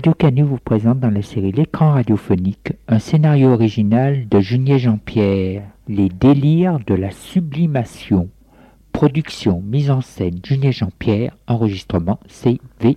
Radio Canu vous présente dans la série L'écran radiophonique un scénario original de Junier Jean-Pierre, Les délires de la sublimation. Production, mise en scène Junier Jean-Pierre, enregistrement CVRP.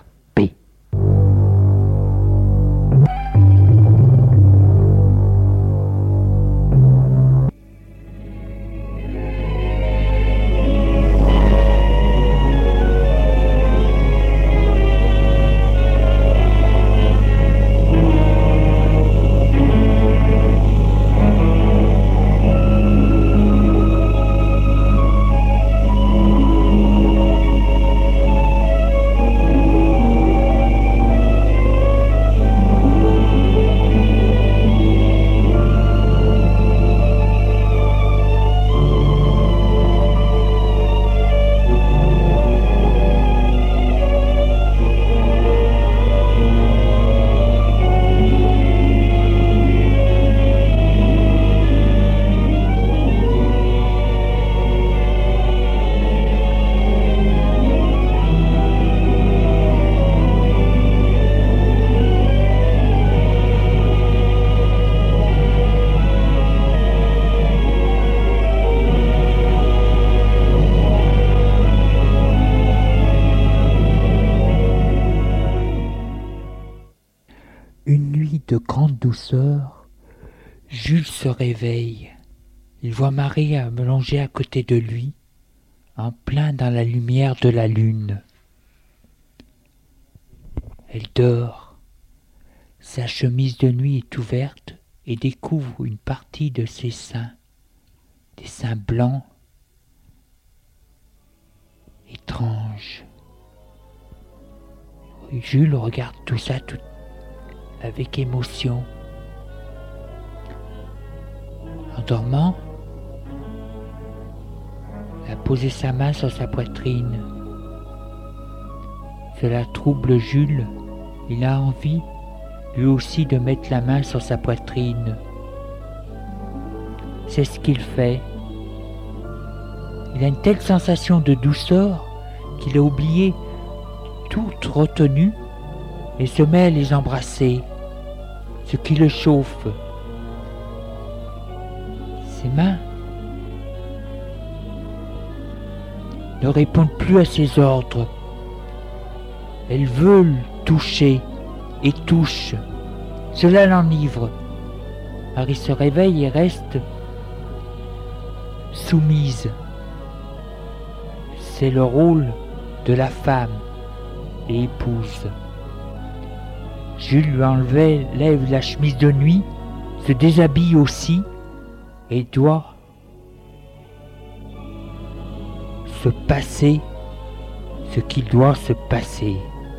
De grande douceur, Jules se réveille. Il voit Marie allongée à côté de lui, en plein dans la lumière de la lune. Elle dort. Sa chemise de nuit est ouverte et découvre une partie de ses seins, des seins blancs, étranges. Jules regarde tout ça avec émotion. En dormant, elle a posé sa main sur sa poitrine. Cela trouble Jules. Il a envie, lui aussi, de mettre la main sur sa poitrine. C'est ce qu'il fait. Il a une telle sensation de douceur qu'il a oublié toute retenue et se met à les embrasser, ce qui le chauffe. Ses mains ne répondent plus à ses ordres. Elles veulent toucher et touchent. Cela l'enivre. Marie se réveille et reste soumise. C'est le rôle de la femme et épouse. Jules lui enlève la chemise de nuit, se déshabille aussi et doit se passer ce qu'il doit se passer.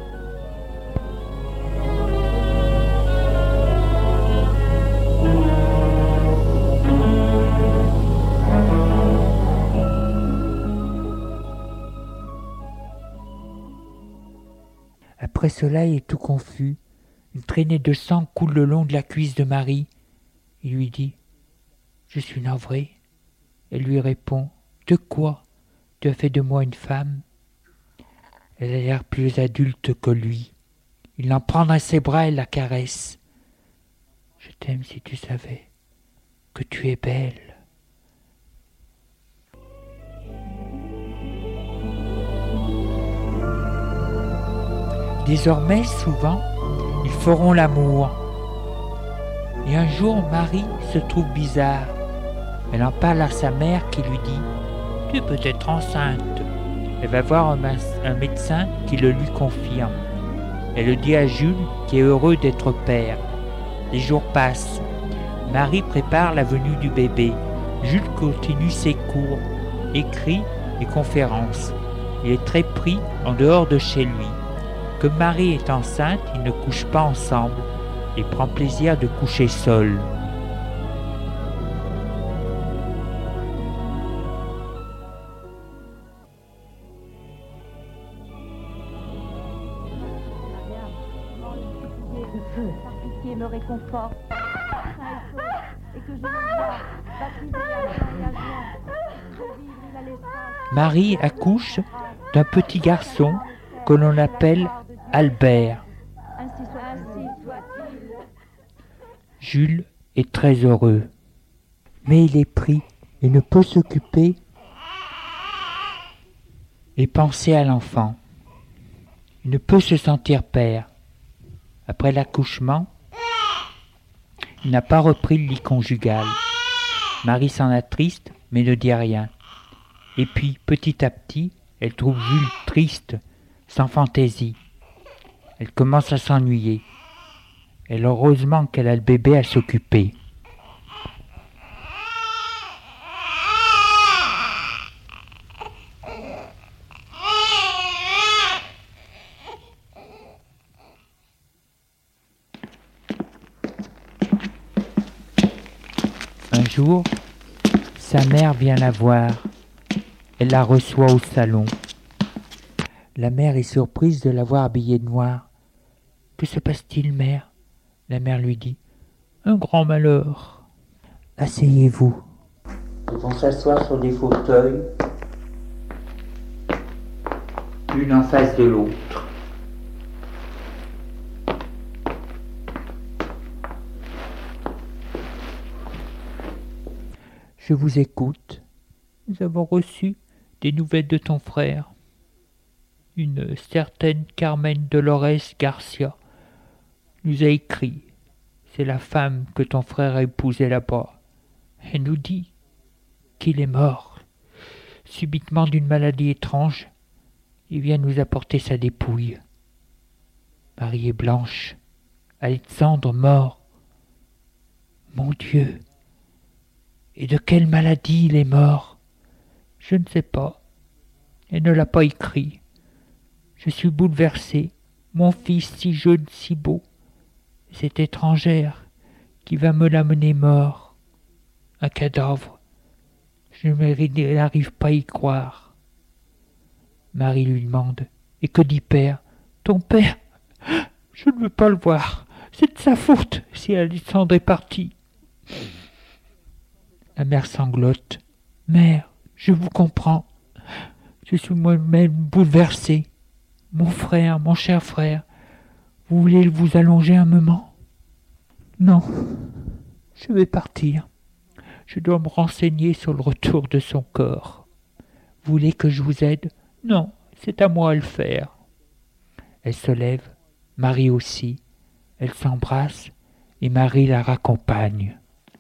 Après cela, il est tout confus. Une traînée de sang coule le long de la cuisse de Marie. Il lui dit « Je suis navré ». Elle lui répond « De quoi? Tu as fait de moi une femme ?» Elle a l'air plus adulte que lui. Il l'en prend dans ses bras et la caresse. « Je t'aime si tu savais que tu es belle. » Désormais, souvent, ils feront l'amour. Et un jour, Marie se trouve bizarre. Elle en parle à sa mère qui lui dit « Tu peux être enceinte ». Elle va voir un médecin qui le lui confirme. Elle le dit à Jules qui est heureux d'être père. Les jours passent. Marie prépare la venue du bébé. Jules continue ses cours, écrits et conférences. Il est très pris en dehors de chez lui. Comme Marie est enceinte, ils ne couchent pas ensemble et prend plaisir de coucher seul. Me réconforte et que je le vois baptiser la joie et la joie. Marie accouche d'un petit garçon que l'on appelle Albert. Jules est très heureux. Mais il est pris et ne peut s'occuper et penser à l'enfant. Il ne peut se sentir père. Après l'accouchement, il n'a pas repris le lit conjugal. Marie s'en attriste, mais ne dit rien. Et puis, petit à petit, elle trouve Jules triste, sans fantaisie. Elle commence à s'ennuyer. Et heureusement qu'elle a le bébé à s'occuper. Un jour, sa mère vient la voir. Elle la reçoit au salon. La mère est surprise de la voir habillée de noir. « Que se passe-t-il, mère ?» La mère lui dit « Un grand malheur. »« Asseyez-vous. » Ils vont s'asseoir sur des fauteuils, l'une en face de l'autre. Je vous écoute. Nous avons reçu des nouvelles de ton frère. Une certaine Carmen Dolores Garcia nous a écrit. C'est la femme que ton frère a épousée là-bas. Elle nous dit qu'il est mort, subitement d'une maladie étrange. Il vient nous apporter sa dépouille. Marie est blanche. Alexandre mort. Mon Dieu! Et de quelle maladie il est mort? Je ne sais pas. Elle ne l'a pas écrit. Je suis bouleversé. Mon fils si jeune, si beau. Cette étrangère qui va me l'amener mort. Un cadavre. Je n'arrive pas à y croire. Marie lui demande. Et que dit père? Ton père? Je ne veux pas le voir. C'est de sa faute si Alexandre est parti. La mère sanglote. Mère, je vous comprends. Je suis moi-même bouleversée. Mon frère, mon cher frère, vous voulez vous allonger un moment? Non, je vais partir. Je dois me renseigner sur le retour de son corps. Vous voulez que je vous aide? Non, c'est à moi à le faire. Elle se lève, Marie aussi. Elle s'embrasse et Marie la raccompagne.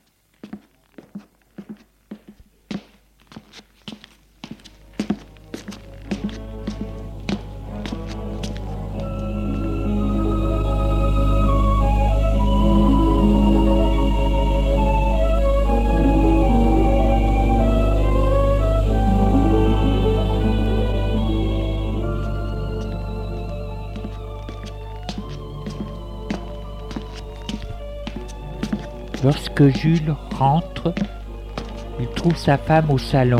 Lorsque Jules rentre, il trouve sa femme au salon.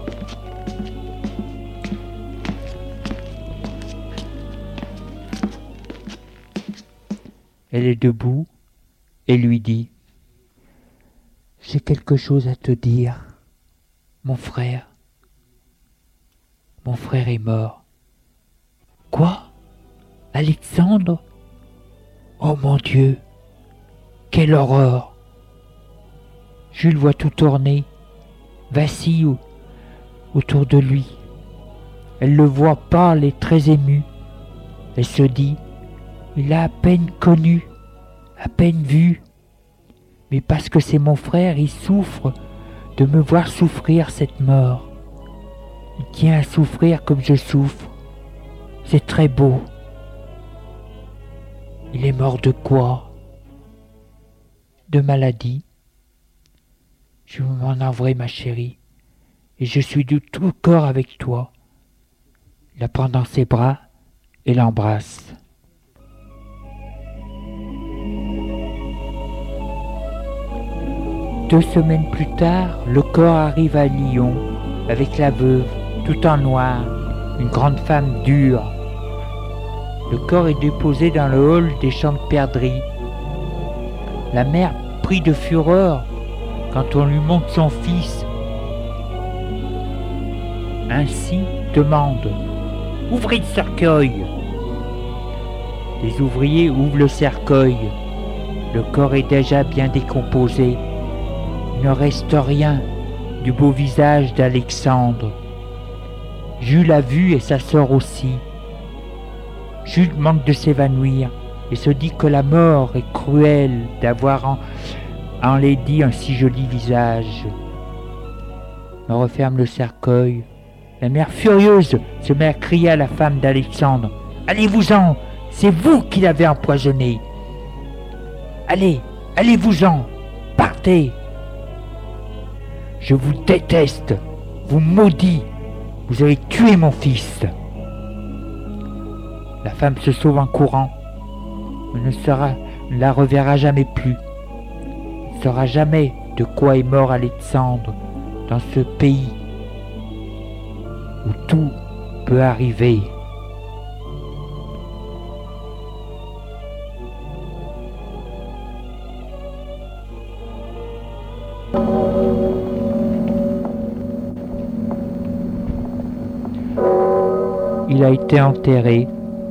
Elle est debout et lui dit « J'ai quelque chose à te dire. Mon frère est mort. »« Quoi? Alexandre? Oh mon Dieu! Quelle horreur! » Jules voit tout tourner, vacille autour de lui. Elle le voit pâle et très ému. Elle se dit, il l'a à peine connu, à peine vu. Mais parce que c'est mon frère, il souffre de me voir souffrir cette mort. Il tient à souffrir comme je souffre. C'est très beau. Il est mort de quoi? De maladie. Je m'en avouerai, ma chérie, et je suis de tout corps avec toi. Il la prend dans ses bras et l'embrasse. Deux semaines plus tard, le corps arrive à Lyon, avec la veuve, tout en noir, une grande femme dure. Le corps est déposé dans le hall des champs de perdrix. La mère prit de fureur quand on lui montre son fils. Ainsi demande « Ouvrez le cercueil !» Les ouvriers ouvrent le cercueil. Le corps est déjà bien décomposé. Il ne reste rien du beau visage d'Alexandre. Jules a vu et sa sœur aussi. Jules manque de s'évanouir et se dit que la mort est cruelle d'avoir enlaidi un si joli visage. On referme le cercueil. La mère furieuse se met à crier à la femme d'Alexandre. « Allez-vous-en, c'est vous qui l'avez empoisonné. Allez, allez-vous-en, partez. Je vous déteste, vous maudis, vous avez tué mon fils. » La femme se sauve en courant. On ne la reverra jamais plus. On ne saura jamais de quoi est mort Alexandre dans ce pays où tout peut arriver. Il a été enterré.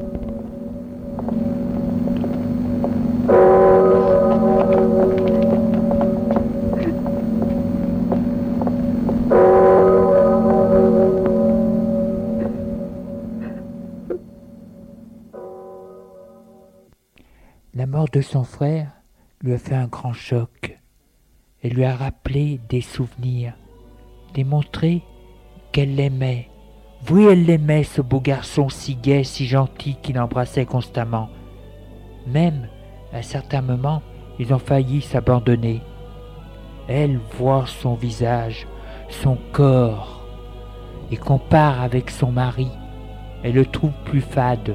La mort de son frère lui a fait un grand choc et lui a rappelé des souvenirs, démontré qu'elle l'aimait. Oui, elle l'aimait, ce beau garçon si gai, si gentil qui l'embrassait constamment. Même, à certains moments, ils ont failli s'abandonner. Elle voit son visage, son corps, et compare avec son mari. Elle le trouve plus fade.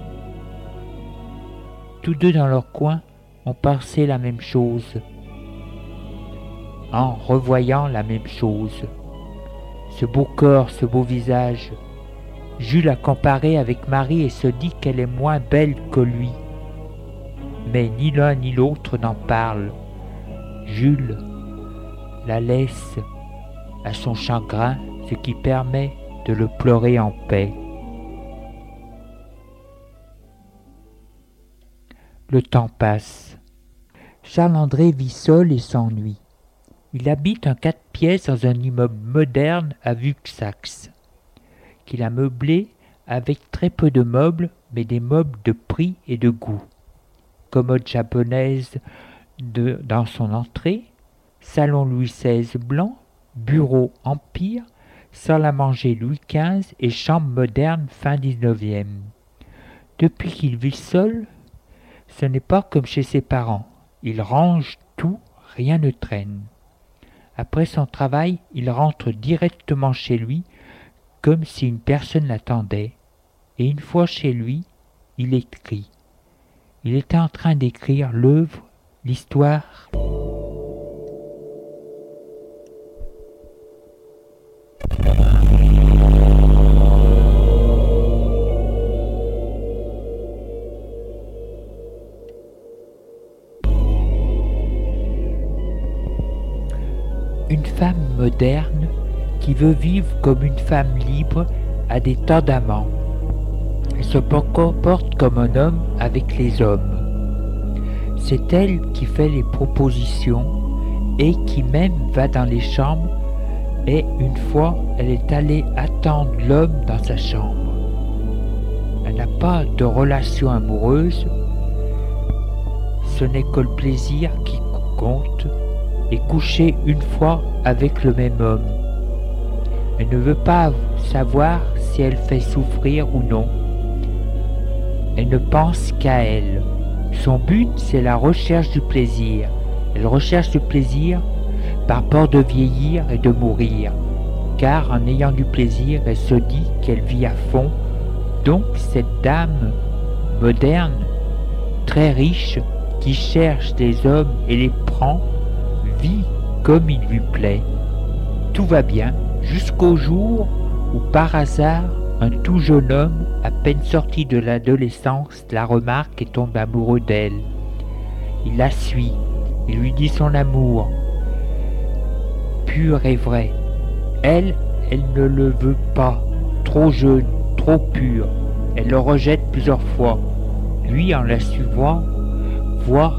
Tous deux dans leur coin ont pensé la même chose, en revoyant la même chose. Ce beau corps, ce beau visage. Jules a comparé avec Marie et se dit qu'elle est moins belle que lui. Mais ni l'un ni l'autre n'en parle. Jules la laisse à son chagrin, ce qui permet de le pleurer en paix. Le temps passe. Charles-André vit seul et s'ennuie. Il habite en 4 pièces dans un immeuble moderne à Vuxax, qu'il a meublé avec très peu de meubles, mais des meubles de prix et de goût. Commode japonaise dans son entrée, salon Louis XVI blanc, bureau Empire, salle à manger Louis XV et chambre moderne fin 19e. Depuis qu'il vit seul, ce n'est pas comme chez ses parents. Il range tout, rien ne traîne. Après son travail, il rentre directement chez lui, comme si une personne l'attendait. Et une fois chez lui, il écrit. Il était en train d'écrire l'œuvre, l'histoire. Une femme moderne qui veut vivre comme une femme libre a des tas d'amants. Elle se comporte comme un homme avec les hommes. C'est elle qui fait les propositions et qui même va dans les chambres, et une fois elle est allée attendre l'homme dans sa chambre. Elle n'a pas de relation amoureuse, ce n'est que le plaisir qui compte, et coucher une fois avec le même homme. Elle ne veut pas savoir si elle fait souffrir ou non. Elle ne pense qu'à elle. Son but, c'est la recherche du plaisir. Elle recherche le plaisir par peur de vieillir et de mourir, car en ayant du plaisir, elle se dit qu'elle vit à fond. Donc cette dame moderne, très riche, qui cherche des hommes et les prend, vit comme il lui plaît. Tout va bien jusqu'au jour où par hasard un tout jeune homme à peine sorti de l'adolescence la remarque et tombe amoureux d'elle. Il la suit, il lui dit son amour pur et vrai. Elle ne le veut pas, trop jeune, trop pur. Elle le rejette plusieurs fois. Lui, en la suivant, voit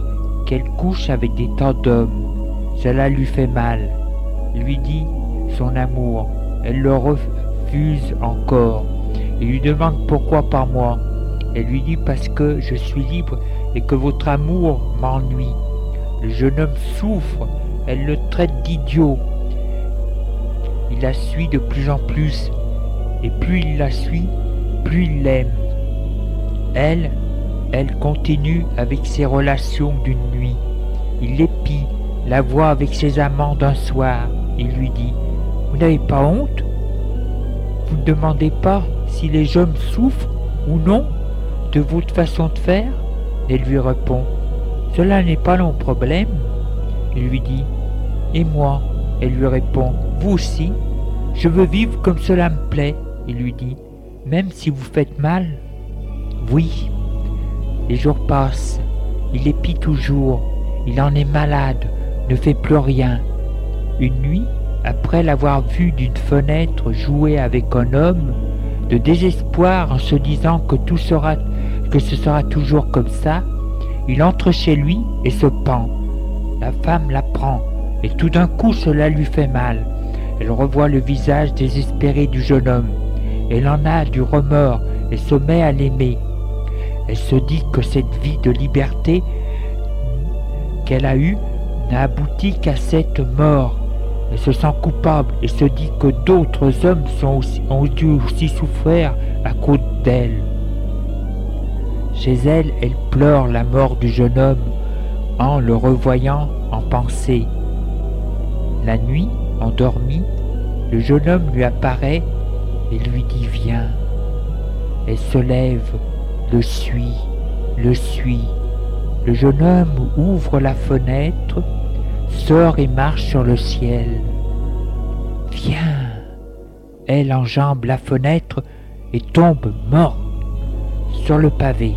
qu'elle couche avec des tas d'hommes. Cela lui fait mal. Il lui dit son amour. Elle le refuse encore. Il lui demande pourquoi pas moi. Elle lui dit parce que je suis libre et que votre amour m'ennuie. Le jeune homme souffre. Elle le traite d'idiot. Il la suit de plus en plus. Et plus il la suit, plus il l'aime. Elle continue avec ses relations d'une nuit. Il l'épie, la voit avec ses amants d'un soir. Il lui dit « Vous n'avez pas honte? Vous ne demandez pas si les hommes souffrent ou non de votre façon de faire ?» Elle lui répond « Cela n'est pas mon problème. » Il lui dit « Et moi ?» Elle lui répond « Vous aussi, je veux vivre comme cela me plaît. » Il lui dit « Même si vous faites mal ?» Oui. Les jours passent, il épie toujours, il en est malade, ne fait plus rien. Une nuit, après l'avoir vu d'une fenêtre jouer avec un homme, de désespoir en se disant que ce sera toujours comme ça, il entre chez lui et se pend. La femme l'apprend, et tout d'un coup cela lui fait mal. Elle revoit le visage désespéré du jeune homme. Elle en a du remords et se met à l'aimer. Elle se dit que cette vie de liberté qu'elle a eue n'a abouti qu'à cette mort. Elle se sent coupable et se dit que d'autres hommes ont dû aussi souffrir à cause d'elle. Chez elle, elle pleure la mort du jeune homme en le revoyant en pensée. La nuit, endormie, le jeune homme lui apparaît et lui dit « Viens ». Elle se lève, le suit. Le jeune homme ouvre la fenêtre, sort et marche sur le ciel. « Viens !» Elle enjambe la fenêtre et tombe morte sur le pavé.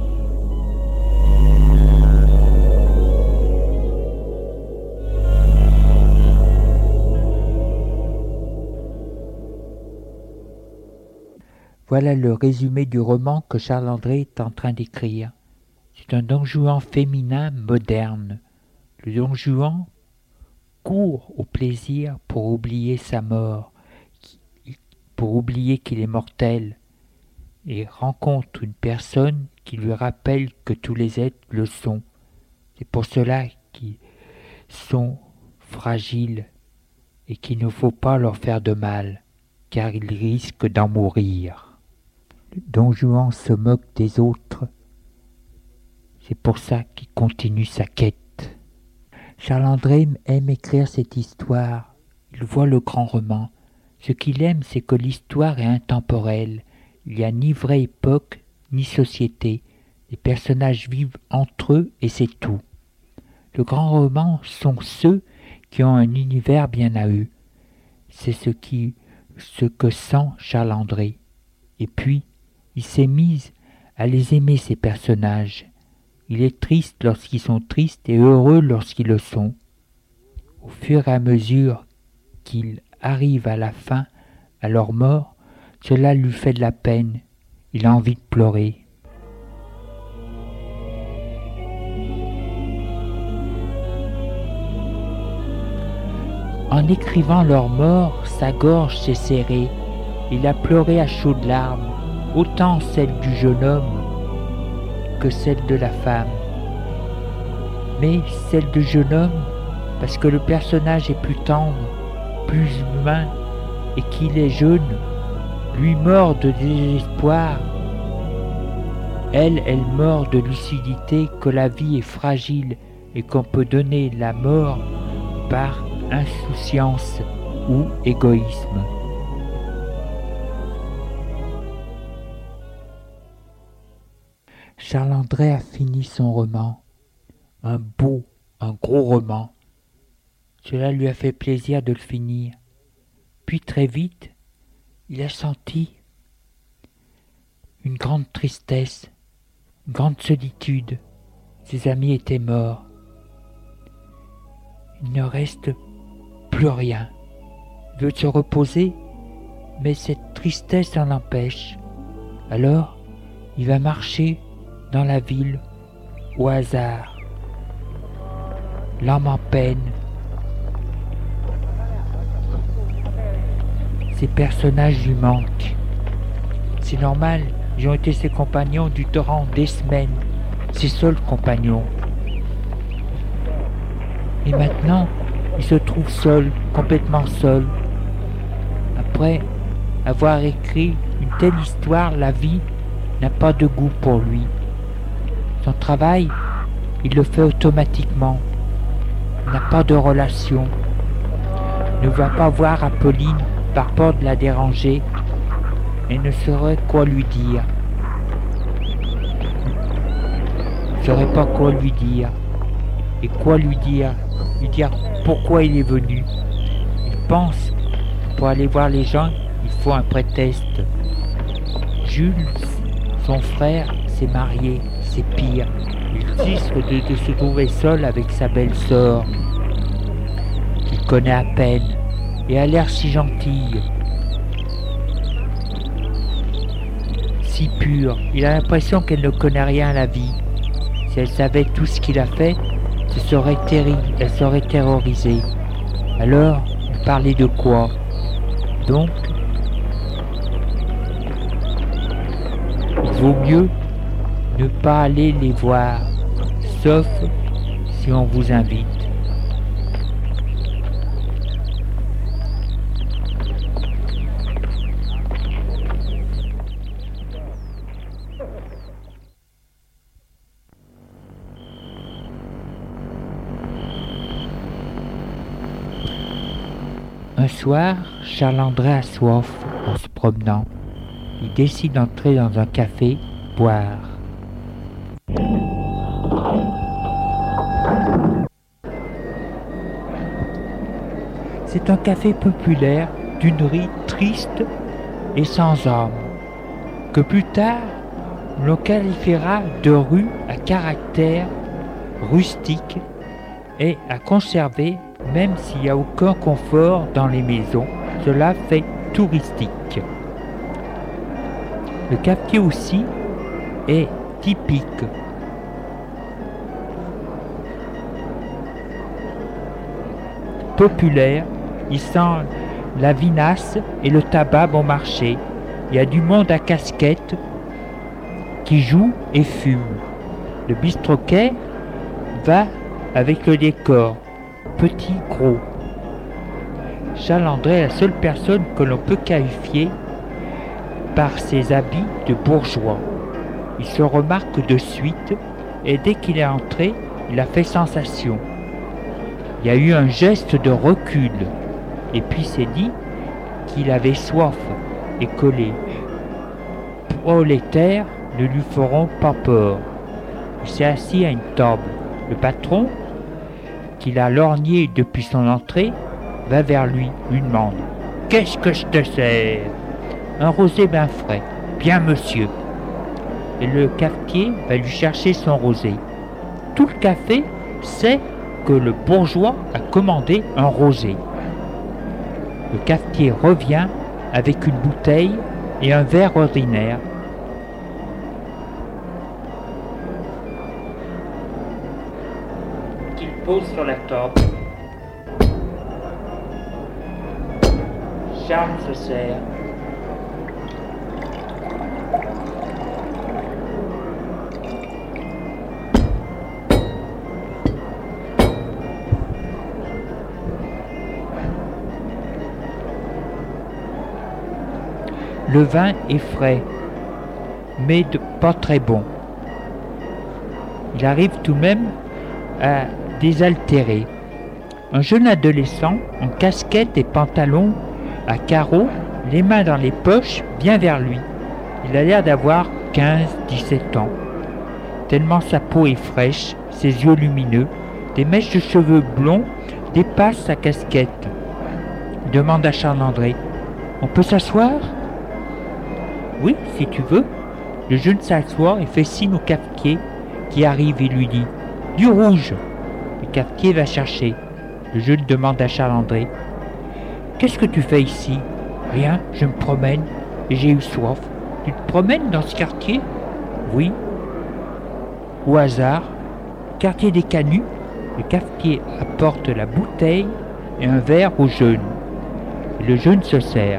Voilà le résumé du roman que Charles-André est en train d'écrire. C'est un Don Juan féminin moderne. Le Don Juan court au plaisir pour oublier sa mort, pour oublier qu'il est mortel, et rencontre une personne qui lui rappelle que tous les êtres le sont. C'est pour cela qu'ils sont fragiles et qu'il ne faut pas leur faire de mal, car ils risquent d'en mourir. Don Juan se moque des autres. C'est pour ça qu'il continue sa quête. Charles-André aime écrire cette histoire. Il voit le grand roman. Ce qu'il aime, c'est que l'histoire est intemporelle. Il n'y a ni vraie époque, ni société. Les personnages vivent entre eux et c'est tout. Le grand roman sont ceux qui ont un univers bien à eux. C'est ce que sent Charles-André. Et puis, il s'est mis à les aimer, ces personnages. Il est triste lorsqu'ils sont tristes et heureux lorsqu'ils le sont. Au fur et à mesure qu'ils arrivent à la fin, à leur mort, cela lui fait de la peine. Il a envie de pleurer. En écrivant leur mort, sa gorge s'est serrée. Il a pleuré à chaudes larmes, autant celle du jeune homme que celle de la femme. Mais celle du jeune homme, parce que le personnage est plus tendre, plus humain, et qu'il est jeune, lui meurt de désespoir. Elle meurt de lucidité que la vie est fragile et qu'on peut donner la mort par insouciance ou égoïsme. Charles-André a fini son roman, un gros roman. Cela lui a fait plaisir de le finir. Puis très vite, il a senti une grande tristesse, une grande solitude. Ses amis étaient morts. Il ne reste plus rien. Il veut se reposer, mais cette tristesse en empêche. Alors, il va marcher dans la ville au hasard. l'âme en peine. Ces personnages lui manquent. C'est normal, ils ont été ses compagnons durant des semaines, ses seuls compagnons. Et maintenant, il se trouve seul, complètement seul. Après avoir écrit une telle histoire, la vie n'a pas de goût pour lui. Son travail, il le fait automatiquement. Il n'a pas de relation. Il ne va pas voir Apolline par peur de la déranger et ne saurait quoi lui dire. Il ne saurait pas quoi lui dire. Et quoi lui dire? Lui dire pourquoi il est venu. Il pense que pour aller voir les gens, il faut un prétexte. Jules, son frère, s'est marié, c'est pire. Il risque de se trouver seul avec sa belle-sœur, qu'il connaît à peine, et a l'air si gentille, si pure. Il a l'impression qu'elle ne connaît rien à la vie. Si elle savait tout ce qu'il a fait, ce serait terrible, elle serait terrorisée. Alors, il parlait de quoi? Donc, il vaut mieux ne pas aller les voir, sauf si on vous invite. Un soir, Charles-André a soif en se promenant. Il décide d'entrer dans un café, boire. C'est un café populaire d'une rue triste et sans âme, que plus tard l'on qualifiera de rue à caractère rustique et à conserver, même s'il n'y a aucun confort dans les maisons, cela fait touristique. Le café aussi est typique. Populaire, il sent la vinasse et le tabac bon marché. Il y a du monde à casquette qui joue et fume. Le bistroquet va avec le décor, petit, gros. Charles-André est la seule personne que l'on peut qualifier par ses habits de bourgeois. Il se remarque de suite et dès qu'il est entré, il a fait sensation. Il y a eu un geste de recul et puis s'est dit qu'il avait soif et que les prolétaires ne lui feront pas peur. Il s'est assis à une table. Le patron, qu'il a lorgné depuis son entrée, va vers lui, lui demande « Qu'est-ce que je te sers ?»« Un rosé bien frais. »« Bien, monsieur. » Et le cafetier va lui chercher son rosé. Tout le café sait que le bourgeois a commandé un rosé. Le cafetier revient avec une bouteille et un verre ordinaire. Qu'il pose sur la table. Charles se sert. Le vin est frais, mais pas très bon. Il arrive tout de même à désaltérer. Un jeune adolescent en casquette et pantalon à carreaux, les mains dans les poches, vient vers lui. Il a l'air d'avoir 15-17 ans. Tellement sa peau est fraîche, ses yeux lumineux, des mèches de cheveux blonds dépassent sa casquette. Il demande à Charles-André « On peut s'asseoir ?»« Oui, si tu veux. » Le jeune s'assoit et fait signe au cafetier qui arrive et lui dit « Du rouge !» Le cafetier va chercher. Le jeune demande à Charles-André « Qu'est-ce que tu fais ici ?»« Rien, je me promène et j'ai eu soif. »« Tu te promènes dans ce quartier ?»« Oui. »« Au hasard. Quartier des Canuts ? Le cafetier apporte la bouteille et un verre au jeune. Et le jeune se sert.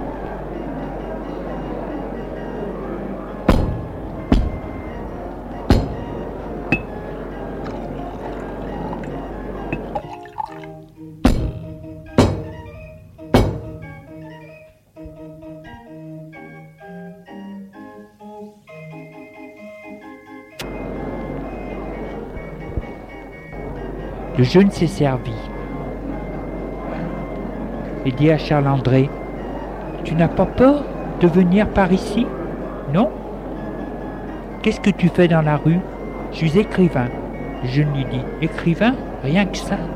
Le jeune s'est servi et dit à Charles-André: Tu n'as pas peur de venir par ici? Non? Qu'est-ce que tu fais dans la rue? Je suis écrivain. Le jeune lui dit: Écrivain? Rien que ça.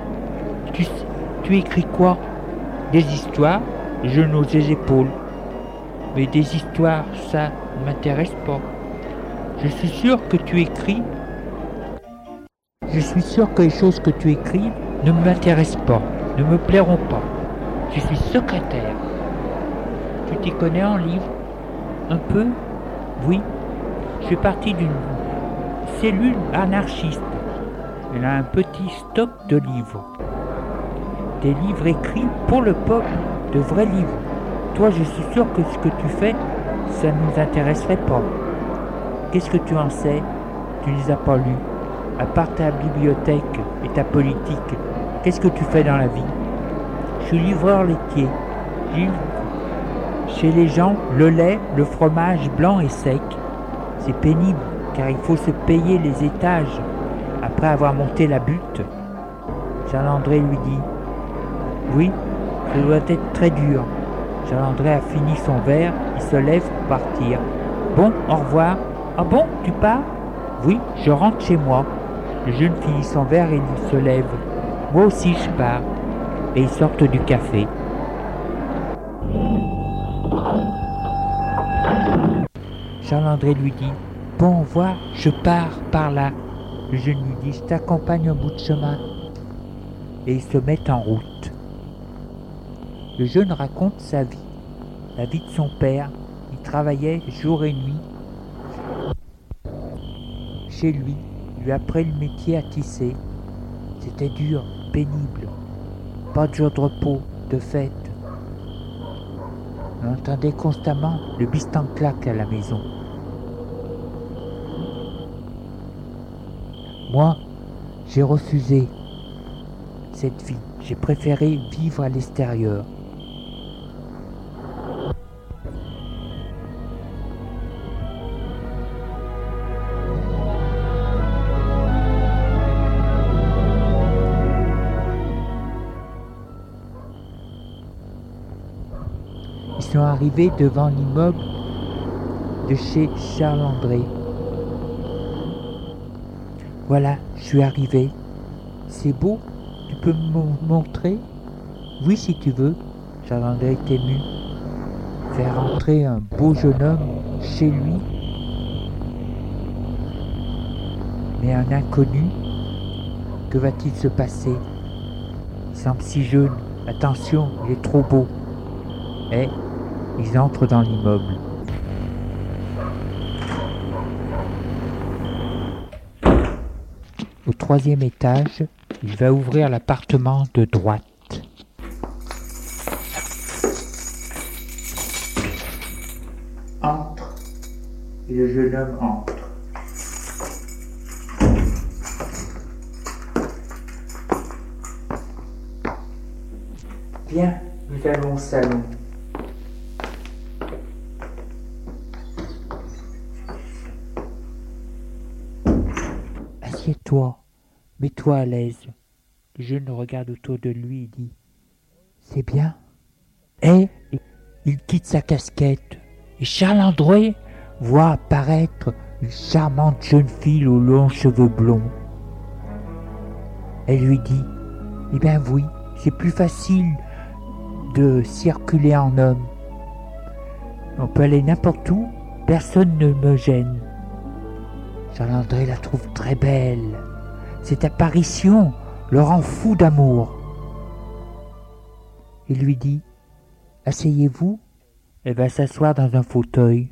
Tu écris quoi? Des histoires? Le jeune hausse les épaules. Mais des histoires, ça ne m'intéresse pas. Je suis sûr que tu écris. Je suis sûr que les choses que tu écris ne m'intéressent pas, ne me plairont pas. Je suis secrétaire. Tu t'y connais en livres? Un peu? Oui. Je fais partie d'une cellule anarchiste. Elle a un petit stock de livres. Des livres écrits pour le peuple, de vrais livres. Toi, je suis sûr que ce que tu fais, ça ne nous intéresserait pas. Qu'est-ce que tu en sais? Tu ne les as pas lus. À part ta bibliothèque et ta politique, qu'est-ce que tu fais dans la vie? Je suis livreur laitier. Je livre chez les gens le lait, le fromage blanc et sec. C'est pénible, car il faut se payer les étages après avoir monté la butte. Charles-André lui dit: Oui, ça doit être très dur. Charles-André a fini son verre, il se lève pour partir. Bon, au revoir. Ah bon, tu pars? Oui, je rentre chez moi. Le jeune finit son verre et il se lève. Moi aussi je pars. Et ils sortent du café. Charles-André lui dit: Bon, au revoir, je pars par là. Le jeune lui dit: Je t'accompagne un bout de chemin. Et ils se mettent en route. Le jeune raconte sa vie, la vie de son père. Il travaillait jour et nuit chez lui. Il lui a appris le métier à tisser. C'était dur, pénible. Pas de jour de repos, de fête. On entendait constamment le bistan-clac à la maison. Moi, j'ai refusé cette vie. J'ai préféré vivre à l'extérieur. Ils sont arrivés devant l'immeuble de chez Charles-André. Voilà, je suis arrivé. C'est beau, tu peux me montrer? Oui, si tu veux. Charles-André est ému. Faire entrer un beau jeune homme chez lui. Mais un inconnu, que va-t-il se passer? Il semble si jeune. Attention, il est trop beau. Et ils entrent dans l'immeuble. Au 3e étage, il va ouvrir l'appartement de droite. Entre. Et le jeune homme entre. Viens, nous allons au salon. Assieds-toi, mets-toi à l'aise. Le jeune regarde autour de lui et dit: C'est bien. Et il quitte sa casquette. Et Charles-André voit apparaître une charmante jeune fille aux longs cheveux blonds. Elle lui dit: Eh bien oui, c'est plus facile de circuler en homme. On peut aller n'importe où, personne ne me gêne. Charles-André la trouve très belle. Cette apparition le rend fou d'amour. Il lui dit: Asseyez-vous. Elle va s'asseoir dans un fauteuil.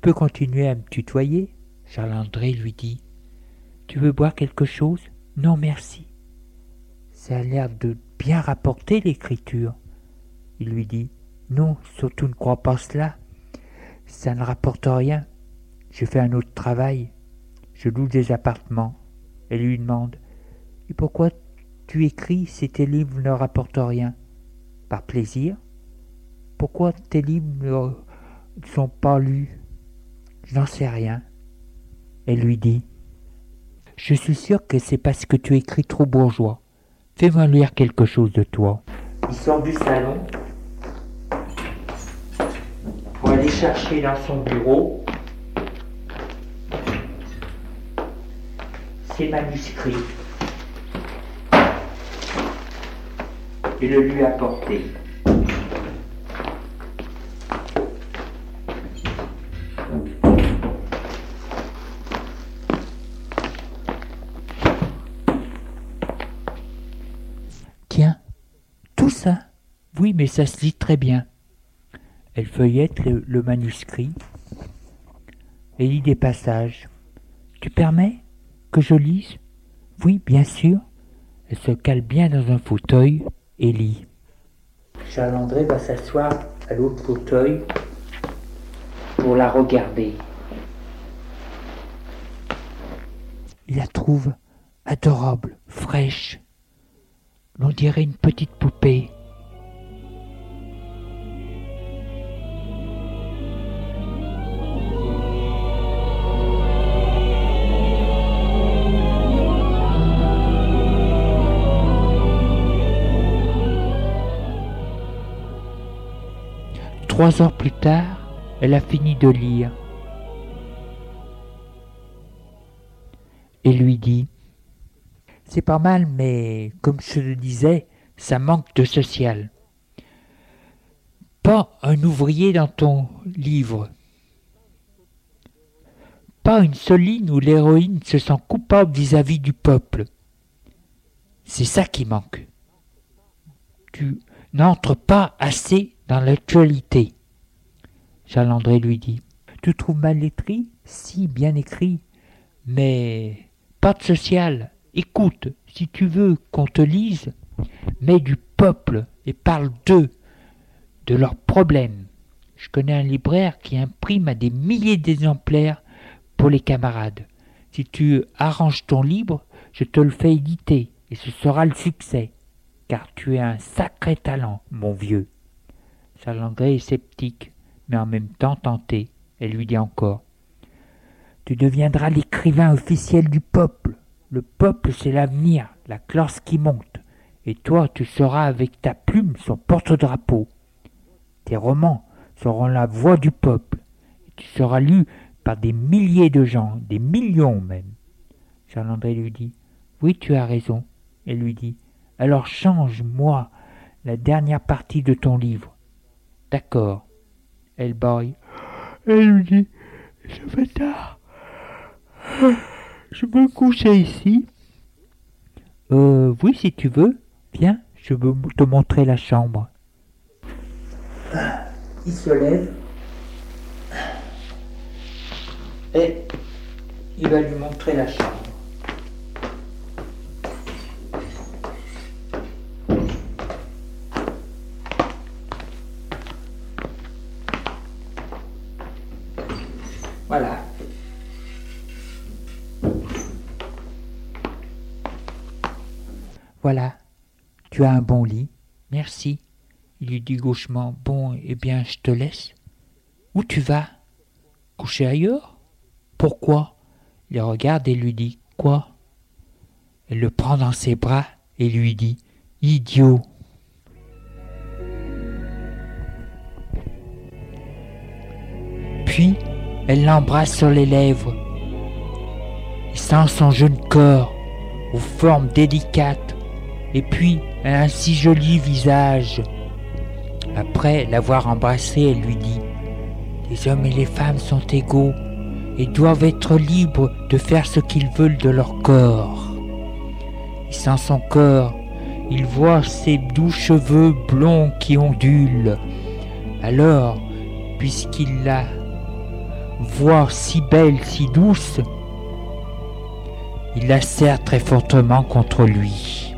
peux continuer à me tutoyer. Charles-André lui dit. Tu veux boire quelque chose? Non, merci. Ça a l'air de bien rapporter l'écriture. Il lui dit. Non, surtout ne crois pas cela. Ça ne rapporte rien. Je fais un autre travail. Je loue des appartements. Elle lui demande. Et pourquoi tu écris si tes livres ne rapportent rien? Par plaisir? Pourquoi tes livres ne sont pas lus? Je n'en sais rien. Elle lui dit. Je suis sûr que c'est parce que tu écris trop bourgeois. Fais-moi lire quelque chose de toi. Il sort du salon pour aller chercher dans son bureau ses manuscrits et le lui apporter. Tiens, tout ça? Oui, mais ça se lit très bien. Elle feuillette le manuscrit et lit des passages. Tu permets que je lise? Oui, bien sûr. Elle se cale bien dans un fauteuil et lit. Charles-André va s'asseoir à l'autre fauteuil pour la regarder. Il la trouve adorable, fraîche. On dirait une petite poupée. Trois heures plus tard, elle a fini de lire. Et lui dit. C'est pas mal, mais comme je le disais, ça manque de social. Pas un ouvrier dans ton livre. Pas une seule ligne où l'héroïne se sent coupable vis-à-vis du peuple. C'est ça qui manque. Tu n'entres pas assez dans l'actualité. Charles-André lui dit. Tu trouves mal écrit? Si, bien écrit, mais pas de social. Écoute, si tu veux qu'on te lise, mets du peuple et parle d'eux, de leurs problèmes. Je connais un libraire qui imprime à des milliers d'exemplaires pour les camarades. Si tu arranges ton livre, je te le fais éditer et ce sera le succès, car tu es un sacré talent, mon vieux. Charles-André est sceptique, mais en même temps tenté. Elle lui dit encore. Tu deviendras l'écrivain officiel du peuple. Le peuple, c'est l'avenir, la classe qui monte. Et toi, tu seras avec ta plume son porte-drapeau. Tes romans seront la voix du peuple. Et tu seras lu par des milliers de gens, des millions même. Charles-André lui dit. Oui, tu as raison. Elle lui dit. Alors change-moi la dernière partie de ton livre. D'accord. Elle bâille. Elle lui dit. Ça fait tard. Je peux me coucher ici? Oui, si tu veux. Viens, je veux te montrer la chambre. Il se lève. Et il va lui montrer la chambre. Voilà. Voilà, tu as un bon lit. Merci. Il lui dit gauchement. Bon, eh bien, je te laisse. Où tu vas? Coucher ailleurs? Pourquoi? Il regarde et lui dit. Quoi? Elle le prend dans ses bras et lui dit. Idiot. Puis, elle l'embrasse sur les lèvres. Il sent son jeune corps aux formes délicates. Et puis, elle a un si joli visage. Après l'avoir embrassé, elle lui dit « Les hommes et les femmes sont égaux et doivent être libres de faire ce qu'ils veulent de leur corps. » Il sent son corps, il voit ses doux cheveux blonds qui ondulent. Alors, puisqu'il l'a voix si belle, si douce, il la serre très fortement contre lui.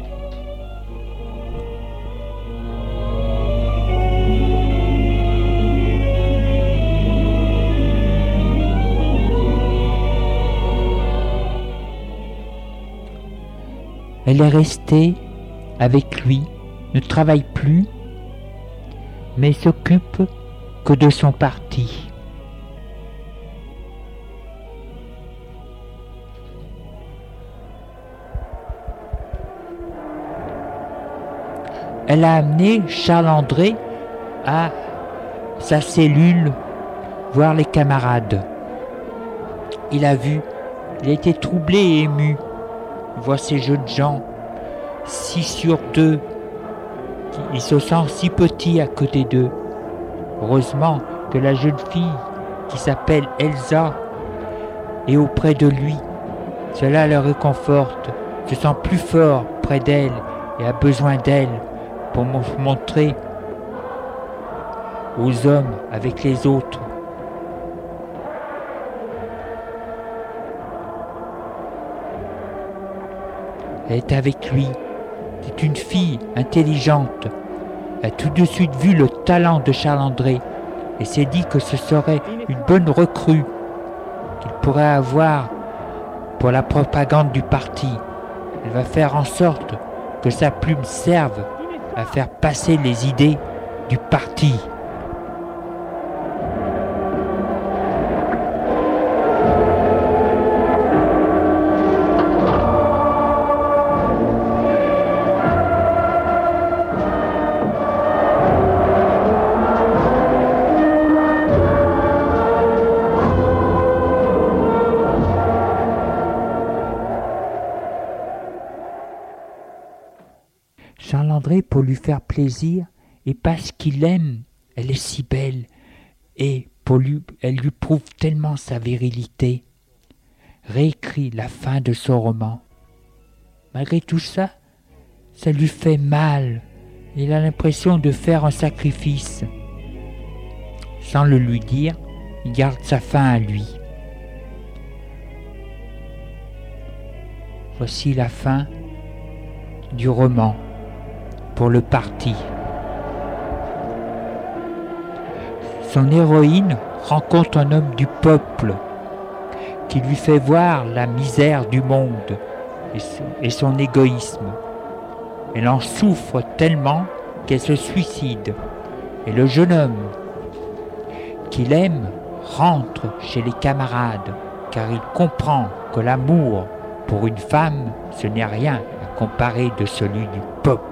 Elle est restée avec lui, ne travaille plus, mais s'occupe que de son parti. Elle a amené Charles-André à sa cellule voir les camarades. Il a vu, il a été troublé et ému. Il voit ces jeunes gens, 6 sur 2, il se sent si petit à côté d'eux. Heureusement que la jeune fille qui s'appelle Elsa est auprès de lui. Cela le réconforte, se sent plus fort près d'elle et a besoin d'elle pour montrer aux hommes avec les autres. Elle est avec lui. C'est une fille intelligente. Elle a tout de suite vu le talent de Charles-André et s'est dit que ce serait une bonne recrue qu'il pourrait avoir pour la propagande du parti. Elle va faire en sorte que sa plume serve à faire passer les idées du parti. Charles-André, pour lui faire plaisir, et parce qu'il aime, elle est si belle, et elle lui prouve tellement sa virilité, réécrit la fin de son roman. Malgré tout ça, ça lui fait mal. Il a l'impression de faire un sacrifice. Sans le lui dire, il garde sa fin à lui. Voici la fin du roman pour le parti. Son héroïne rencontre un homme du peuple qui lui fait voir la misère du monde et son égoïsme. Elle en souffre tellement qu'elle se suicide. Et le jeune homme qu'il aime rentre chez les camarades car il comprend que l'amour pour une femme, ce n'est rien à comparer de celui du peuple.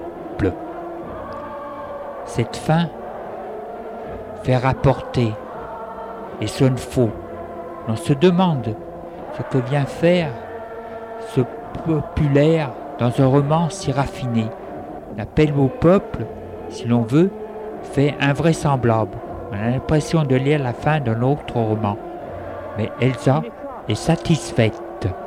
Cette fin fait rapporter et sonne faux. On se demande ce que vient faire ce populaire dans un roman si raffiné. L'appel au peuple, si l'on veut, fait invraisemblable. On a l'impression de lire la fin d'un autre roman. Mais Elsa est satisfaite.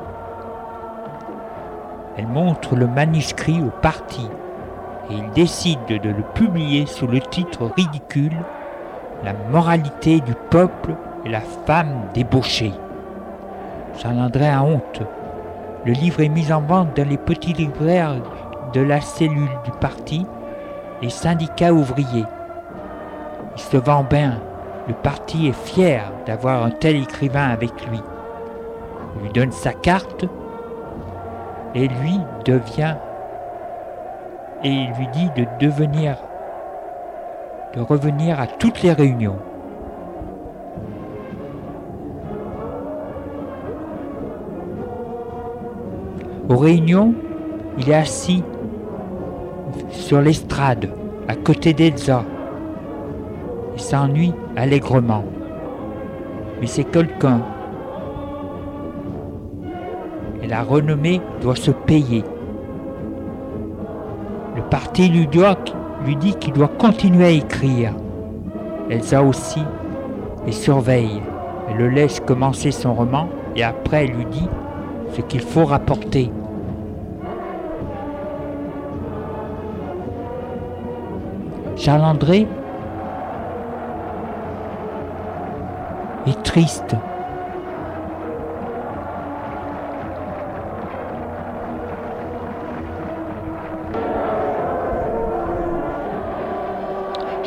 Elle montre le manuscrit au parti et il décide de le publier sous le titre ridicule « La moralité du peuple et la femme débauchée ». Charles-André a honte. Le livre est mis en vente dans les petits libraires de la cellule du parti et syndicats ouvriers. Il se vend bien. Le parti est fier d'avoir un tel écrivain avec lui. Il lui donne sa carte et lui dit de revenir à toutes les réunions. Aux réunions, il est assis sur l'estrade, à côté d'Elsa. Il s'ennuie allègrement. Mais c'est quelqu'un. Et la renommée doit se payer. Le parti lui dit qu'il doit continuer à écrire. Elsa aussi les surveille. Elle le laisse commencer son roman et après elle lui dit ce qu'il faut rapporter. Charles-André est triste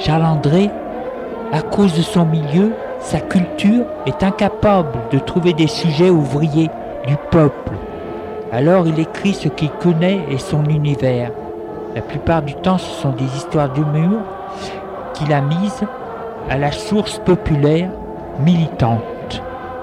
Charles-André, à cause de son milieu, sa culture, est incapable de trouver des sujets ouvriers du peuple. Alors il écrit ce qu'il connaît et son univers. La plupart du temps, ce sont des histoires d'humour qu'il a mises à la source populaire militante.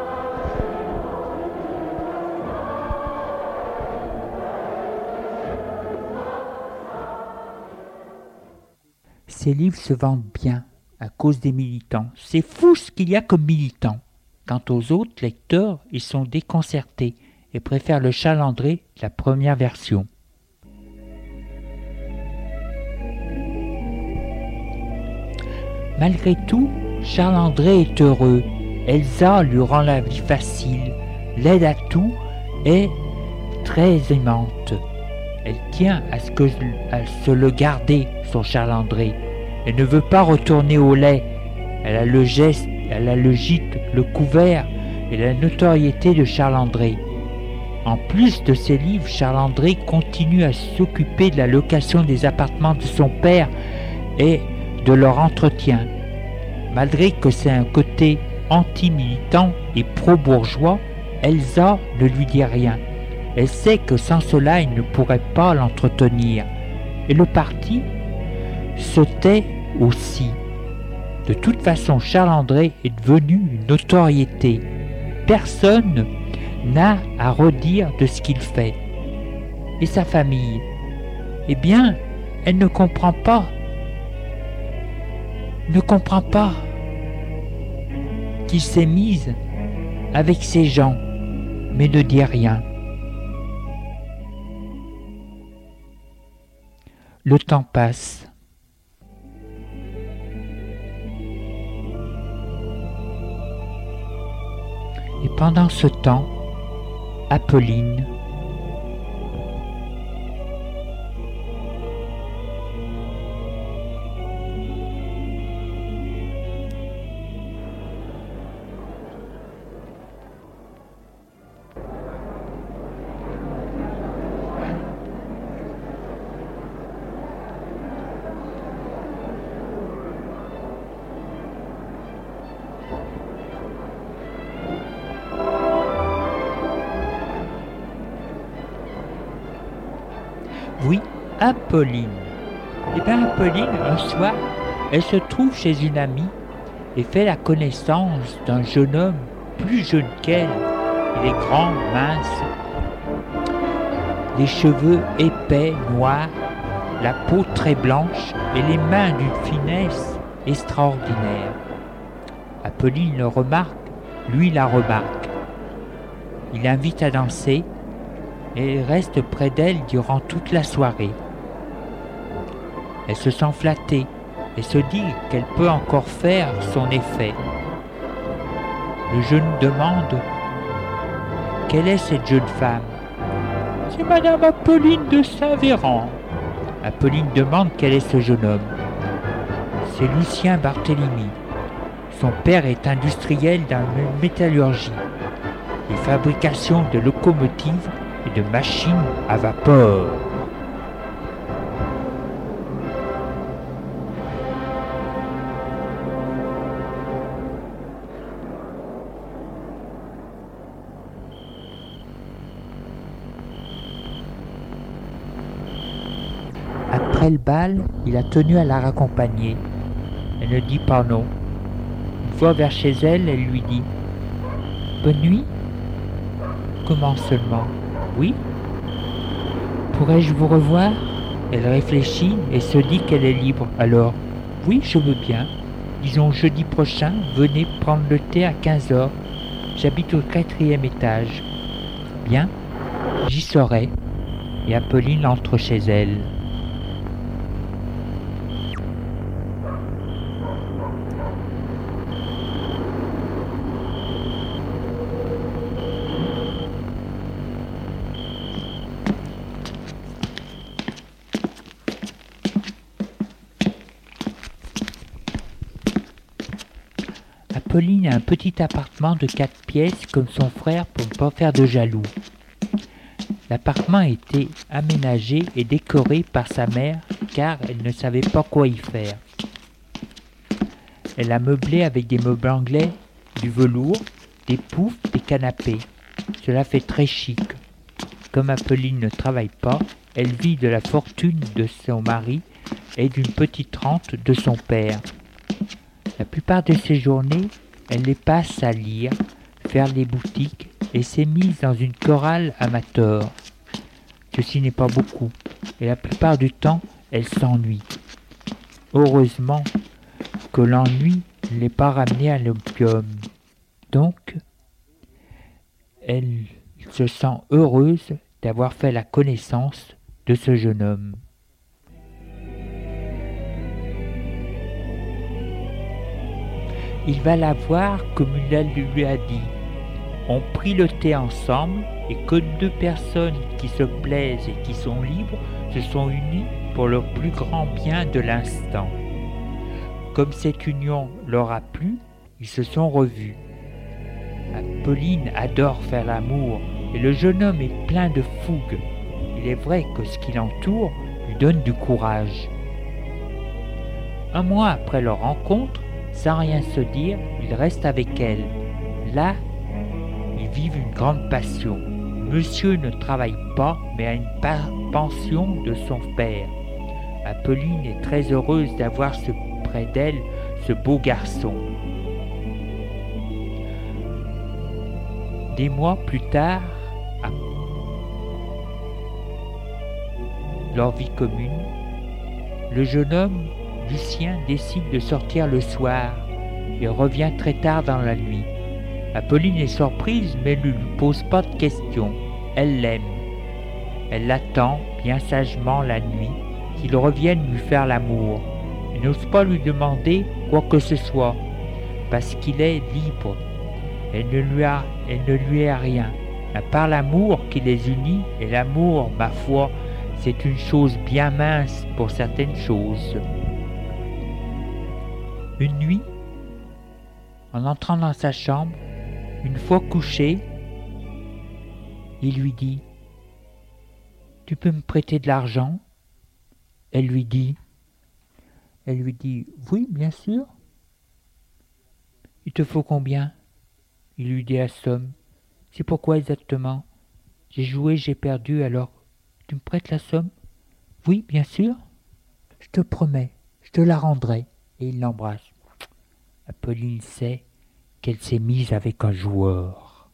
Ces livres se vendent bien à cause des militants. C'est fou ce qu'il y a comme militants. Quant aux autres lecteurs, ils sont déconcertés et préfèrent le Charles-André, la première version. Malgré tout, Charles-André est heureux. Elsa lui rend la vie facile, l'aide à tout et très aimante. Elle tient à se le garder, son Charles-André. Elle ne veut pas retourner au lait. Elle a le geste, elle a le gîte, le couvert et la notoriété de Charles-André. En plus de ses livres, Charles-André continue à s'occuper de la location des appartements de son père et de leur entretien. Malgré que c'est un côté anti-militant et pro-bourgeois, Elsa ne lui dit rien. Elle sait que sans cela, il ne pourrait pas l'entretenir. Et le parti se tait aussi. De toute façon, Charles-André est devenu une notoriété. Personne n'a à redire de ce qu'il fait. Et sa famille, eh bien, elle ne comprend pas. Ne comprend pas qu'il s'est mise avec ces gens, mais ne dit rien. Le temps passe. Et pendant ce temps, Apolline Oui, Apolline. Eh bien, Apolline, un soir, elle se trouve chez une amie et fait la connaissance d'un jeune homme plus jeune qu'elle. Il est grand, mince, les cheveux épais, noirs, la peau très blanche et les mains d'une finesse extraordinaire. Apolline le remarque, lui la remarque. Il l'invite à danser et reste près d'elle durant toute la soirée. Elle se sent flattée et se dit qu'elle peut encore faire son effet. Le jeune demande « Quelle est cette jeune femme ?»« C'est Madame Apolline de Saint-Véran. » Apolline demande quel est ce jeune homme. « C'est Lucien Barthélemy. Son père est industriel dans la métallurgie et fabrication de locomotives et de machines à vapeur. » Après le bal, il a tenu à la raccompagner. Elle ne dit pas non. Une fois vers chez elle, elle lui dit « Bonne nuit ?»« Comment seulement ? Oui ? Pourrais-je vous revoir ?» Elle réfléchit et se dit qu'elle est libre. Alors « Oui, je veux bien. Disons jeudi prochain, venez prendre le thé à 15h. J'habite au 4e étage. » « Bien, j'y serai. » Et Apolline entre chez elle. Apolline a un petit appartement de 4 pièces comme son frère pour ne pas faire de jaloux. L'appartement a été aménagé et décoré par sa mère car elle ne savait pas quoi y faire. Elle a meublé avec des meubles anglais, du velours, des poufs, des canapés. Cela fait très chic. Comme Apolline ne travaille pas, elle vit de la fortune de son mari et d'une petite rente de son père. La plupart de ses journées, elle les passe à lire, faire des boutiques et s'est mise dans une chorale amateur. Ceci n'est pas beaucoup, et la plupart du temps, elle s'ennuie. Heureusement que l'ennui ne l'est pas ramené à l'opium. Donc, elle se sent heureuse d'avoir fait la connaissance de ce jeune homme. Il va la voir comme elle lui a dit. On prit le thé ensemble et que deux personnes qui se plaisent et qui sont libres se sont unies pour le plus grand bien de l'instant. Comme cette union leur a plu, ils se sont revus. Apolline adore faire l'amour et le jeune homme est plein de fougue. Il est vrai que ce qui l'entoure lui donne du courage. Un mois après leur rencontre, sans rien se dire, il reste avec elle. Là, ils vivent une grande passion. Monsieur ne travaille pas, mais a une pension de son père. Apolline est très heureuse d'avoir près d'elle ce beau garçon. Des mois plus tard, leur vie commune, le jeune homme, Lucien, décide de sortir le soir et revient très tard dans la nuit. Apolline est surprise mais ne lui pose pas de questions. Elle l'aime. Elle l'attend bien sagement la nuit qu'il revienne lui faire l'amour. Elle n'ose pas lui demander quoi que ce soit parce qu'il est libre. Elle ne lui est rien, à part l'amour qui les unit, et l'amour, ma foi, c'est une chose bien mince pour certaines choses. Une nuit, en entrant dans sa chambre, une fois couché, il lui dit « Tu peux me prêter de l'argent ?» Elle lui dit « Oui, bien sûr. » « Il te faut combien ?» Il lui dit la somme. « C'est pourquoi exactement ? J'ai joué, j'ai perdu, alors tu me prêtes la somme ? » « Oui, bien sûr. Je te promets, je te la rendrai. » Et il l'embrasse. Apolline sait qu'elle s'est mise avec un joueur.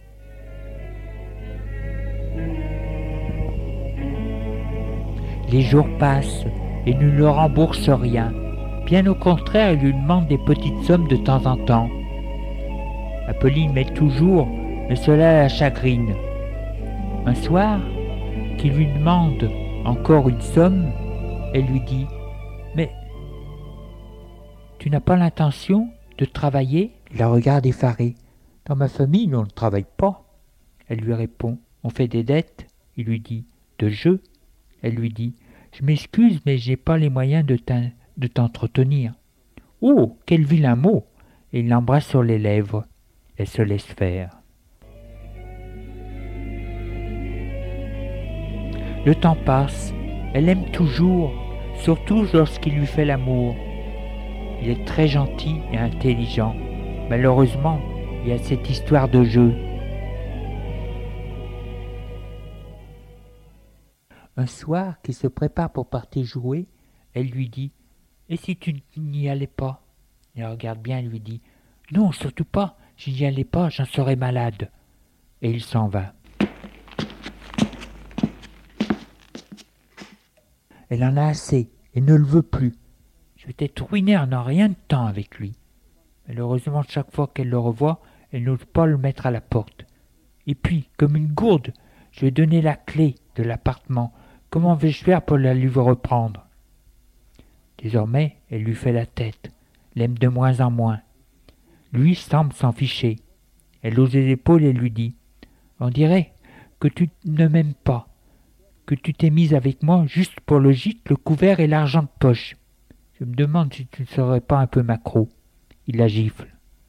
Les jours passent et ne lui rembourse rien. Bien au contraire, il lui demande des petites sommes de temps en temps. Apolline met toujours, mais cela la chagrine. Un soir, qu'il lui demande encore une somme, elle lui dit « Mais tu n'as pas l'intention de travailler ?» Il la regarde effarée. « Dans ma famille, on ne travaille pas. » Elle lui répond « On fait des dettes ?» Il lui dit « De jeu ?» Elle lui dit « Je m'excuse, mais je n'ai pas les moyens de t'entretenir. »« Oh, quel vilain mot !» Et il l'embrasse sur les lèvres. Elle se laisse faire. Le temps passe, elle l'aime toujours, surtout lorsqu'il lui fait l'amour. Il est très gentil et intelligent. Malheureusement, il y a cette histoire de jeu. Un soir, qu'il se prépare pour partir jouer, elle lui dit « Et si tu n'y allais pas ?» Il regarde bien et lui dit « Non, surtout pas. Je n'y allais pas, j'en serais malade. » Et il s'en va. Elle en a assez et ne le veut plus. Je vais être ruinée en rien de temps avec lui. Malheureusement, chaque fois qu'elle le revoit, elle n'ose pas le mettre à la porte. Et puis, comme une gourde, je lui ai donné la clé de l'appartement. Comment vais-je faire pour la lui reprendre ? Désormais, elle lui fait la tête, l'aime de moins en moins. Lui semble s'en ficher. Elle hausse les épaules et lui dit « On dirait que tu ne m'aimes pas, que tu t'es mise avec moi juste pour le gîte, le couvert et l'argent de poche. Je me demande si tu ne serais pas un peu macro. » Il la gifle.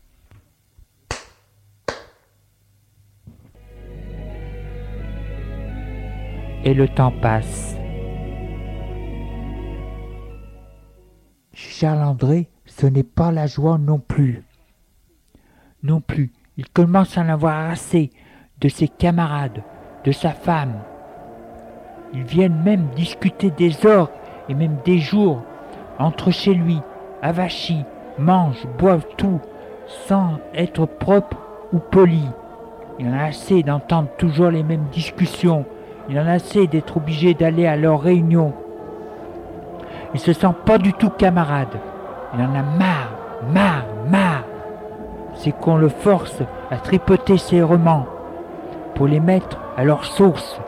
Et le temps passe. Charles André ce n'est pas la joie non plus. Non plus, il commence à en avoir assez de ses camarades, de sa femme. Ils viennent même discuter des heures et même des jours, entre chez lui, avachis, mangent, boivent tout, sans être propres ou polis. Il en a assez d'entendre toujours les mêmes discussions. Il en a assez d'être obligé d'aller à leurs réunions. Il se sent pas du tout camarade. Il en a marre. C'est qu'on le force à tripoter ses romans pour les mettre à leur sauce.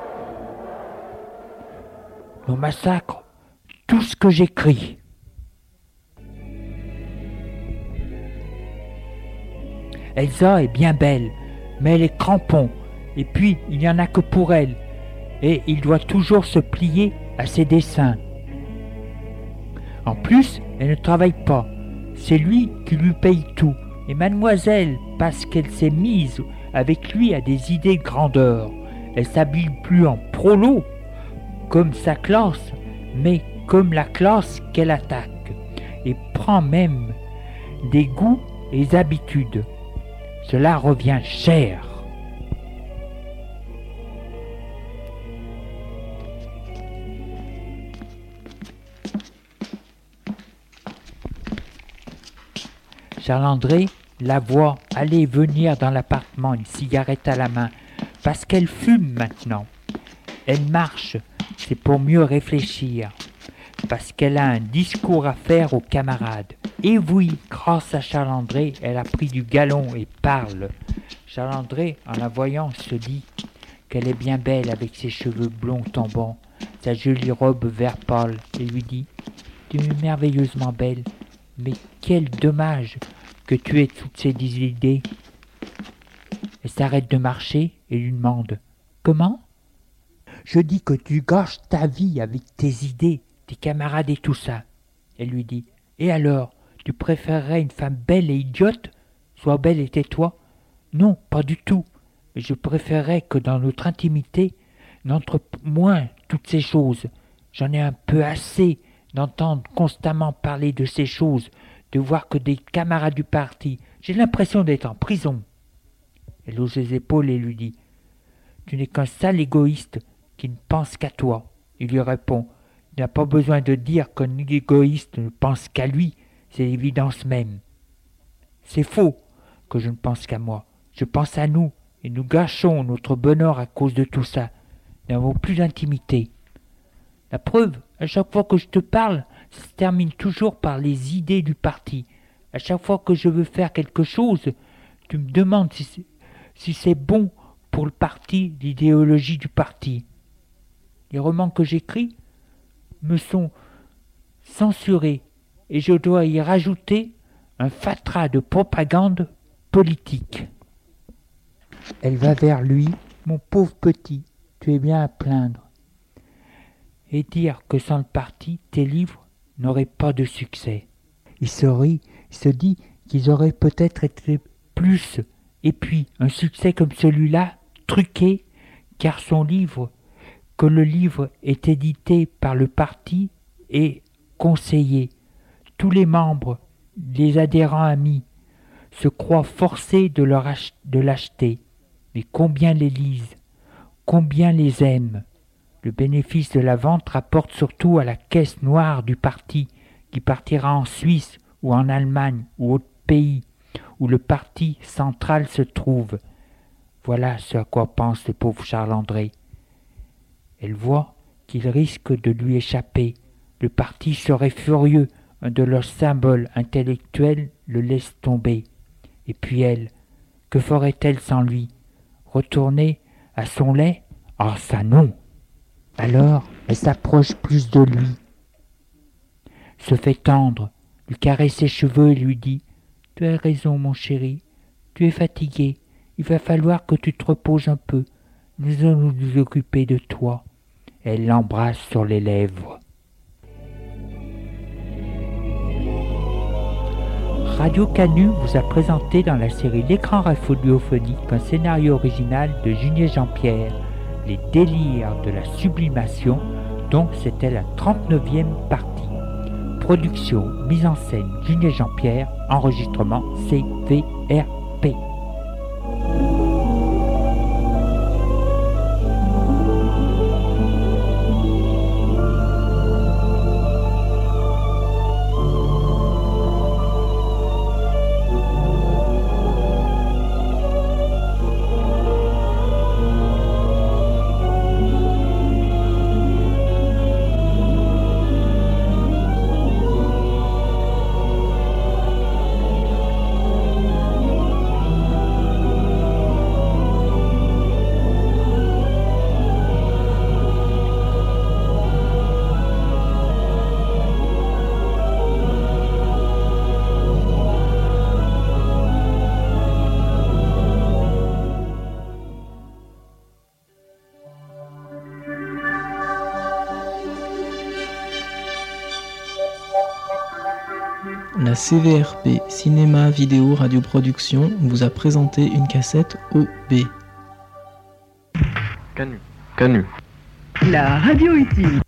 On massacre tout ce que j'écris. Elsa est bien belle, mais elle est crampon, et puis il n'y en a que pour elle, et il doit toujours se plier à ses dessins. En plus, elle ne travaille pas, c'est lui qui lui paye tout, et mademoiselle, parce qu'elle s'est mise avec lui à des idées de grandeur, elle s'habille plus en prolo, comme sa classe, mais comme la classe qu'elle attaque, et prend même des goûts et des habitudes. Cela revient cher. Charles-André la voit aller et venir dans l'appartement, une cigarette à la main, parce qu'elle fume maintenant. Elle marche, c'est pour mieux réfléchir, parce qu'elle a un discours à faire aux camarades. Et oui, grâce à Charles-André, elle a pris du galon et parle. Charles-André, en la voyant, se dit qu'elle est bien belle avec ses cheveux blonds tombants, sa jolie robe vert pâle, et lui dit « Tu es merveilleusement belle, mais quel dommage que tu aies toutes ces idées. » Elle s'arrête de marcher et lui demande « Comment ?» « Je dis que tu gâches ta vie avec tes idées, tes camarades et tout ça. » Elle lui dit « Et alors, tu préférerais une femme belle et idiote? Sois belle et tais-toi. » « Non, pas du tout. Mais je préférerais que dans notre intimité, n'entre moins toutes ces choses. J'en ai un peu assez d'entendre constamment parler de ces choses, de voir que des camarades du parti. J'ai l'impression d'être en prison. » Elle hausse les épaules et lui dit « Tu n'es qu'un sale égoïste qui ne pense qu'à toi. » Il lui répond « Il n'a pas besoin de dire qu'un égoïste ne pense qu'à lui, c'est l'évidence même. C'est faux que je ne pense qu'à moi. Je pense à nous, et nous gâchons notre bonheur à cause de tout ça. Nous n'avons plus d'intimité. La preuve, à chaque fois que je te parle, ça se termine toujours par les idées du parti. À chaque fois que je veux faire quelque chose, tu me demandes si c'est bon pour le parti, l'idéologie du parti. Les romans que j'écris me sont censurés, et je dois y rajouter un fatras de propagande politique. Elle va vers lui, « Mon pauvre petit, tu es bien à plaindre. » Et dire que sans le parti, tes livres n'auraient pas de succès. Il se rit, il se dit qu'ils auraient peut-être été plus, et puis un succès comme celui-là, truqué, car que le livre est édité par le parti et conseillé. Tous les membres, les adhérents amis, se croient forcés de l'acheter. Mais combien les lisent, combien les aiment. Le bénéfice de la vente rapporte surtout à la caisse noire du parti, qui partira en Suisse ou en Allemagne ou autre pays où le parti central se trouve. Voilà ce à quoi pense le pauvre Charles-André. Elle voit qu'il risque de lui échapper. Le parti serait furieux, un de leurs symboles intellectuels le laisse tomber. Et puis elle, que ferait-elle sans lui? Retourner à son lait? Ah, ça non! Alors, elle s'approche plus de lui, se fait tendre, lui caresse ses cheveux et lui dit « Tu as raison, mon chéri, tu es fatigué, il va falloir que tu te reposes un peu, nous allons nous occuper de toi. » Elle l'embrasse sur les lèvres. Radio Canu vous a présenté dans la série L'écran radiophonique un scénario original de Junier Jean-Pierre, Les délires de la sublimation, dont c'était la 39e partie. Production, mise en scène, Julien Jean-Pierre. Enregistrement CVRP. La CVRP Cinéma Vidéo Radio Production vous a présenté une cassette OB. Canu. La radio utile.